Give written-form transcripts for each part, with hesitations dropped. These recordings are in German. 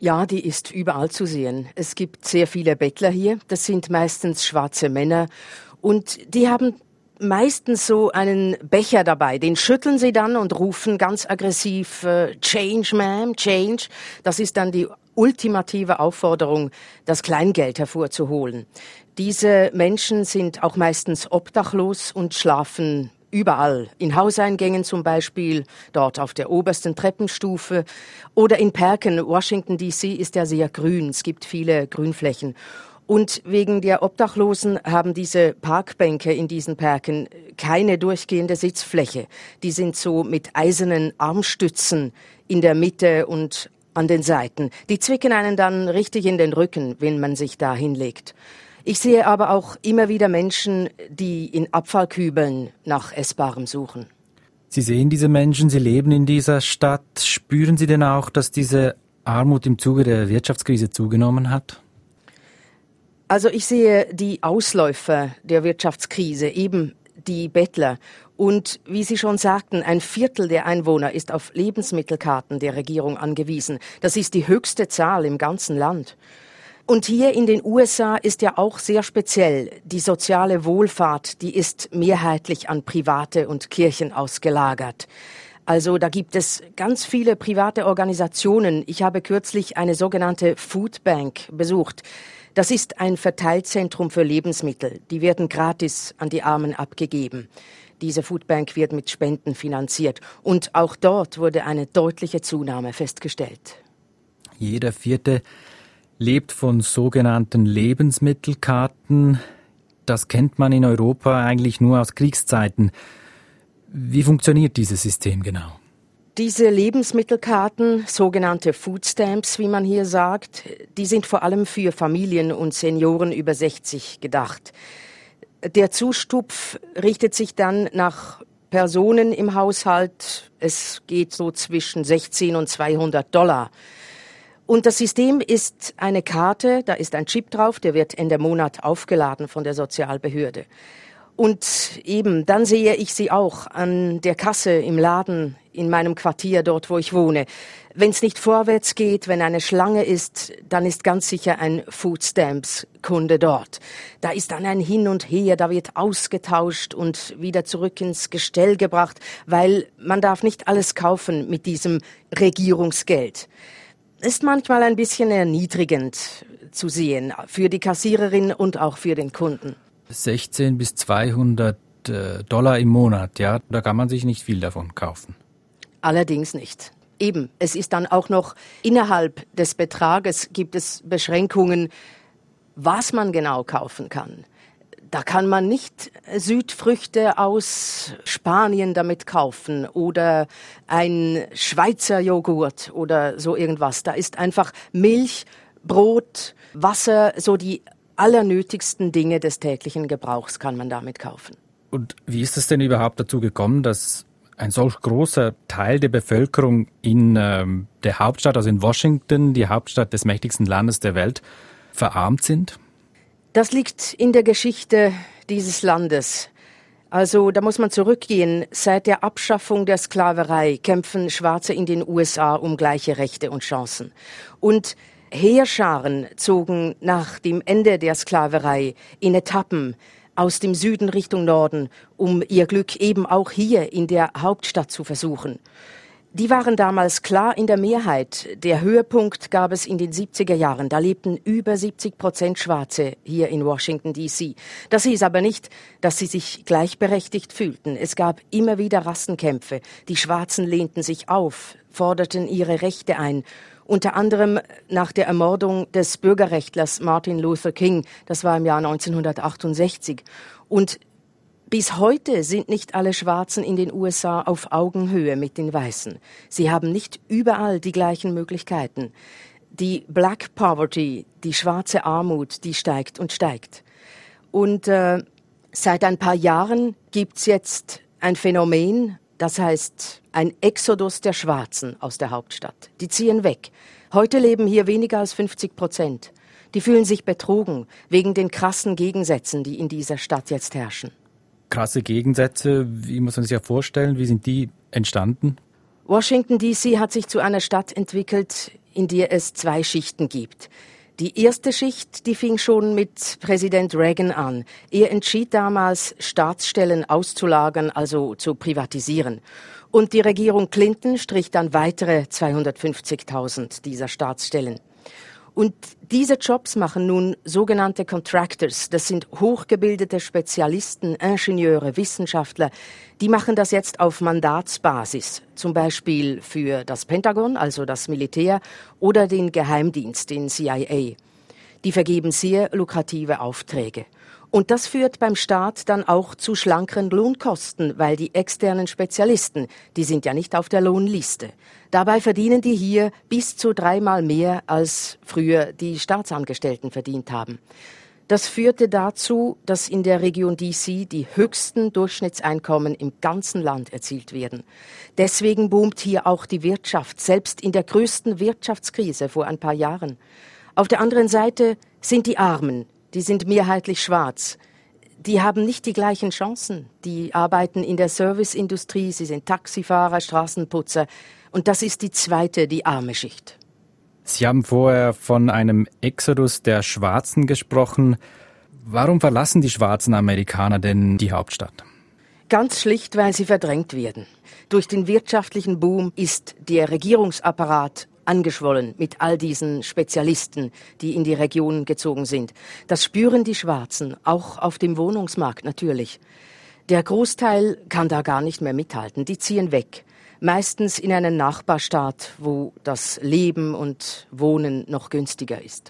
Ja, die ist überall zu sehen. Es gibt sehr viele Bettler hier. Das sind meistens schwarze Männer. Und die haben meistens so einen Becher dabei. Den schütteln sie dann und rufen ganz aggressiv, Change, ma'am, change. Das ist dann die ultimative Aufforderung, das Kleingeld hervorzuholen. Diese Menschen sind auch meistens obdachlos und schlafen überall. In Hauseingängen zum Beispiel, dort auf der obersten Treppenstufe oder in Parken. Washington D.C. ist ja sehr grün. Es gibt viele Grünflächen. Und wegen der Obdachlosen haben diese Parkbänke in diesen Parken keine durchgehende Sitzfläche. Die sind so mit eisernen Armstützen in der Mitte und an den Seiten. Die zwicken einen dann richtig in den Rücken, wenn man sich da hinlegt. Ich sehe aber auch immer wieder Menschen, die in Abfallkübeln nach Essbarem suchen. Sie sehen diese Menschen, Sie leben in dieser Stadt. Spüren Sie denn auch, dass diese Armut im Zuge der Wirtschaftskrise zugenommen hat? Also ich sehe die Ausläufer der Wirtschaftskrise, eben die Bettler. Und wie Sie schon sagten, 1/4 der Einwohner ist auf Lebensmittelkarten der Regierung angewiesen. Das ist die höchste Zahl im ganzen Land. Und hier in den USA ist ja auch sehr speziell. Die soziale Wohlfahrt, die ist mehrheitlich an Private und Kirchen ausgelagert. Also da gibt es ganz viele private Organisationen. Ich habe kürzlich eine sogenannte Food Bank besucht. Das ist ein Verteilzentrum für Lebensmittel. Die werden gratis an die Armen abgegeben. Diese Foodbank wird mit Spenden finanziert. Und auch dort wurde eine deutliche Zunahme festgestellt. Jeder Vierte lebt von sogenannten Lebensmittelkarten. Das kennt man in Europa eigentlich nur aus Kriegszeiten. Wie funktioniert dieses System genau? Diese Lebensmittelkarten, sogenannte Food Stamps, wie man hier sagt, die sind vor allem für Familien und Senioren über 60 gedacht. Der Zustupf richtet sich dann nach Personen im Haushalt. Es geht so zwischen 16 und $200. Und das System ist eine Karte, da ist ein Chip drauf, der wird Ende Monat aufgeladen von der Sozialbehörde. Und eben, dann sehe ich sie auch an der Kasse im Laden in meinem Quartier, dort wo ich wohne. Wenn es nicht vorwärts geht, wenn eine Schlange ist, dann ist ganz sicher ein Food Stamps Kunde dort. Da ist dann ein Hin und Her, da wird ausgetauscht und wieder zurück ins Gestell gebracht, weil man darf nicht alles kaufen mit diesem Regierungsgeld. Ist manchmal ein bisschen erniedrigend zu sehen, für die Kassiererin und auch für den Kunden. 16 bis $200 im Monat, ja, da kann man sich nicht viel davon kaufen. Allerdings nicht. Eben, es ist dann auch noch innerhalb des Betrages gibt es Beschränkungen, was man genau kaufen kann. Da kann man nicht Südfrüchte aus Spanien damit kaufen oder ein Schweizer Joghurt oder so irgendwas. Da ist einfach Milch, Brot, Wasser, so die allernötigsten Dinge des täglichen Gebrauchs kann man damit kaufen. Und wie ist es denn überhaupt dazu gekommen, dass ein solch großer Teil der Bevölkerung in der Hauptstadt, also in Washington, die Hauptstadt des mächtigsten Landes der Welt, verarmt sind? Das liegt in der Geschichte dieses Landes. Also da muss man zurückgehen. Seit der Abschaffung der Sklaverei kämpfen Schwarze in den USA um gleiche Rechte und Chancen. Und Heerscharen zogen nach dem Ende der Sklaverei in Etappen aus dem Süden Richtung Norden, um ihr Glück eben auch hier in der Hauptstadt zu versuchen. Die waren damals klar in der Mehrheit. Der Höhepunkt gab es in den 70er Jahren. Da lebten über 70% Schwarze hier in Washington, D.C. Das hieß aber nicht, dass sie sich gleichberechtigt fühlten. Es gab immer wieder Rassenkämpfe. Die Schwarzen lehnten sich auf, forderten ihre Rechte ein. Unter anderem nach der Ermordung des Bürgerrechtlers Martin Luther King. Das war im Jahr 1968. Und bis heute sind nicht alle Schwarzen in den USA auf Augenhöhe mit den Weißen. Sie haben nicht überall die gleichen Möglichkeiten. Die Black Poverty, die schwarze Armut, die steigt und steigt. Und seit ein paar Jahren gibt's jetzt ein Phänomen, das heißt ein Exodus der Schwarzen aus der Hauptstadt. Die ziehen weg. Heute leben hier weniger als 50%. Die fühlen sich betrogen wegen den krassen Gegensätzen, die in dieser Stadt jetzt herrschen. Krasse Gegensätze, wie muss man sich ja vorstellen, wie sind die entstanden? Washington D.C. hat sich zu einer Stadt entwickelt, in der es 2 Schichten gibt. Die erste Schicht, die fing schon mit Präsident Reagan an. Er entschied damals, Staatsstellen auszulagern, also zu privatisieren. Und die Regierung Clinton strich dann weitere 250.000 dieser Staatsstellen. Und diese Jobs machen nun sogenannte Contractors. Das sind hochgebildete Spezialisten, Ingenieure, Wissenschaftler. Die machen das jetzt auf Mandatsbasis. Zum Beispiel für das Pentagon, also das Militär, oder den Geheimdienst, den CIA. Die vergeben sehr lukrative Aufträge. Und das führt beim Staat dann auch zu schlankeren Lohnkosten, weil die externen Spezialisten, die sind ja nicht auf der Lohnliste. Dabei verdienen die hier bis zu 3-mal mehr, als früher die Staatsangestellten verdient haben. Das führte dazu, dass in der Region DC die höchsten Durchschnittseinkommen im ganzen Land erzielt werden. Deswegen boomt hier auch die Wirtschaft, selbst in der größten Wirtschaftskrise vor ein paar Jahren. Auf der anderen Seite sind die Armen. Die sind mehrheitlich schwarz. Die haben nicht die gleichen Chancen. Die arbeiten in der Serviceindustrie, sie sind Taxifahrer, Straßenputzer. Und das ist die zweite, die arme Schicht. Sie haben vorher von einem Exodus der Schwarzen gesprochen. Warum verlassen die schwarzen Amerikaner denn die Hauptstadt? Ganz schlicht, weil sie verdrängt werden. Durch den wirtschaftlichen Boom ist der Regierungsapparat angeschwollen mit all diesen Spezialisten, die in die Region gezogen sind. Das spüren die Schwarzen, auch auf dem Wohnungsmarkt natürlich. Der Großteil kann da gar nicht mehr mithalten, die ziehen weg. Meistens in einen Nachbarstaat, wo das Leben und Wohnen noch günstiger ist.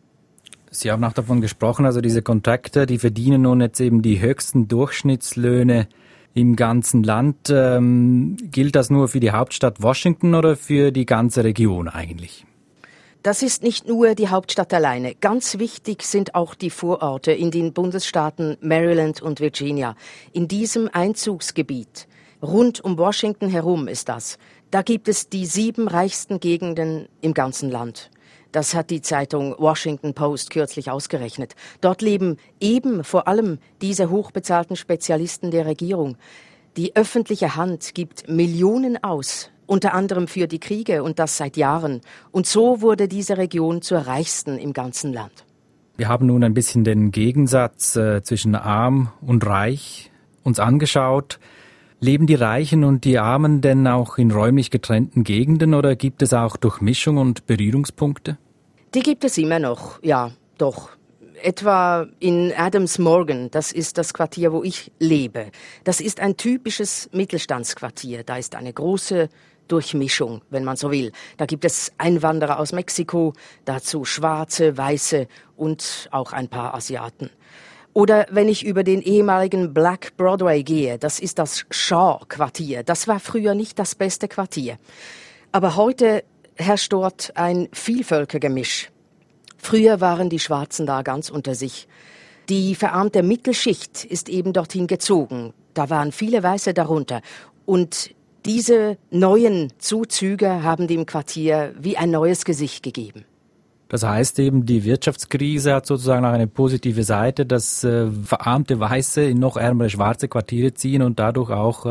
Sie haben auch davon gesprochen, also diese Contractor, die verdienen nun jetzt eben die höchsten Durchschnittslöhne im ganzen Land. Gilt das nur für die Hauptstadt Washington oder für die ganze Region eigentlich? Das ist nicht nur die Hauptstadt alleine. Ganz wichtig sind auch die Vororte in den Bundesstaaten Maryland und Virginia. In diesem Einzugsgebiet, rund um Washington herum ist das, da gibt es die 7 reichsten Gegenden im ganzen Land. Das hat die Zeitung Washington Post kürzlich ausgerechnet. Dort leben eben vor allem diese hochbezahlten Spezialisten der Regierung. Die öffentliche Hand gibt Millionen aus, unter anderem für die Kriege und das seit Jahren. Und so wurde diese Region zur reichsten im ganzen Land. Wir haben nun ein bisschen den Gegensatz zwischen arm und reich uns angeschaut. Leben die Reichen und die Armen denn auch in räumlich getrennten Gegenden oder gibt es auch Durchmischung und Berührungspunkte? Die gibt es immer noch, ja, doch. Etwa in Adams Morgan, das ist das Quartier, wo ich lebe. Das ist ein typisches Mittelstandsquartier. Da ist eine große Durchmischung, wenn man so will. Da gibt es Einwanderer aus Mexiko, dazu Schwarze, Weiße und auch ein paar Asiaten. Oder wenn ich über den ehemaligen Black Broadway gehe, das ist das Shaw-Quartier. Das war früher nicht das beste Quartier. Aber heute herrscht dort ein Vielvölkergemisch. Früher waren die Schwarzen da ganz unter sich. Die verarmte Mittelschicht ist eben dorthin gezogen. Da waren viele Weiße darunter. Und diese neuen Zuzüge haben dem Quartier wie ein neues Gesicht gegeben. Das heißt eben, die Wirtschaftskrise hat sozusagen auch eine positive Seite, dass verarmte Weiße in noch ärmere schwarze Quartiere ziehen und dadurch auch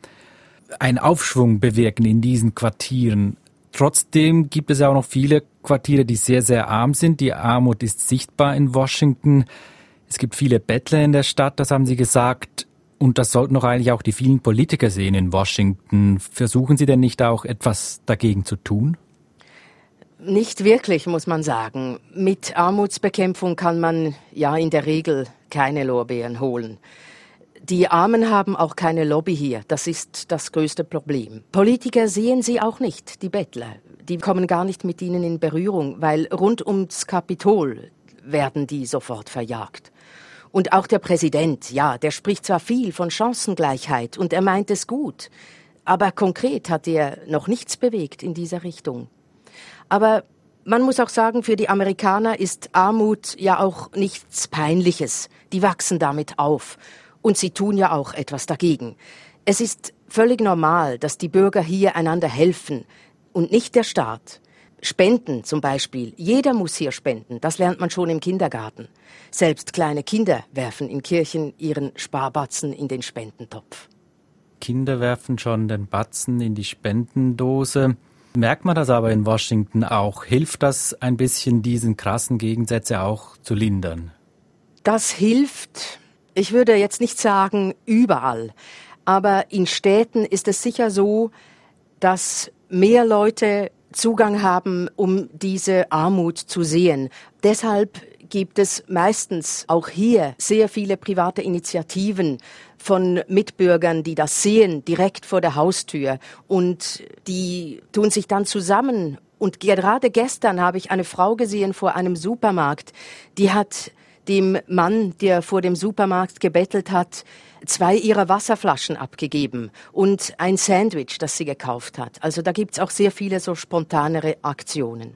einen Aufschwung bewirken in diesen Quartieren. Trotzdem gibt es ja auch noch viele Quartiere, die sehr, sehr arm sind. Die Armut ist sichtbar in Washington. Es gibt viele Bettler in der Stadt, das haben Sie gesagt. Und das sollten doch eigentlich auch die vielen Politiker sehen in Washington. Versuchen Sie denn nicht auch etwas dagegen zu tun? Nicht wirklich, muss man sagen. Mit Armutsbekämpfung kann man ja in der Regel keine Lorbeeren holen. Die Armen haben auch keine Lobby hier. Das ist das größte Problem. Politiker sehen sie auch nicht, die Bettler. Die kommen gar nicht mit ihnen in Berührung, weil rund ums Kapitol werden die sofort verjagt. Und auch der Präsident, ja, der spricht zwar viel von Chancengleichheit und er meint es gut, aber konkret hat er noch nichts bewegt in dieser Richtung. Aber man muss auch sagen, für die Amerikaner ist Armut ja auch nichts Peinliches. Die wachsen damit auf. Und sie tun ja auch etwas dagegen. Es ist völlig normal, dass die Bürger hier einander helfen und nicht der Staat. Spenden zum Beispiel. Jeder muss hier spenden. Das lernt man schon im Kindergarten. Selbst kleine Kinder werfen in Kirchen ihren Sparbatzen in den Spendentopf. Kinder werfen schon den Batzen in die Spendendose. Merkt man das aber in Washington auch? Hilft das ein bisschen, diesen krassen Gegensätze auch zu lindern? Das hilft, ich würde jetzt nicht sagen überall, aber in Städten ist es sicher so, dass mehr Leute Zugang haben, um diese Armut zu sehen. Deshalb gibt es meistens auch hier sehr viele private Initiativen von Mitbürgern, die das sehen, direkt vor der Haustür. Und die tun sich dann zusammen. Und gerade gestern habe ich eine Frau gesehen vor einem Supermarkt, die hat dem Mann, der vor dem Supermarkt gebettelt hat, 2 ihrer Wasserflaschen abgegeben und ein Sandwich, das sie gekauft hat. Also da gibt's auch sehr viele so spontanere Aktionen.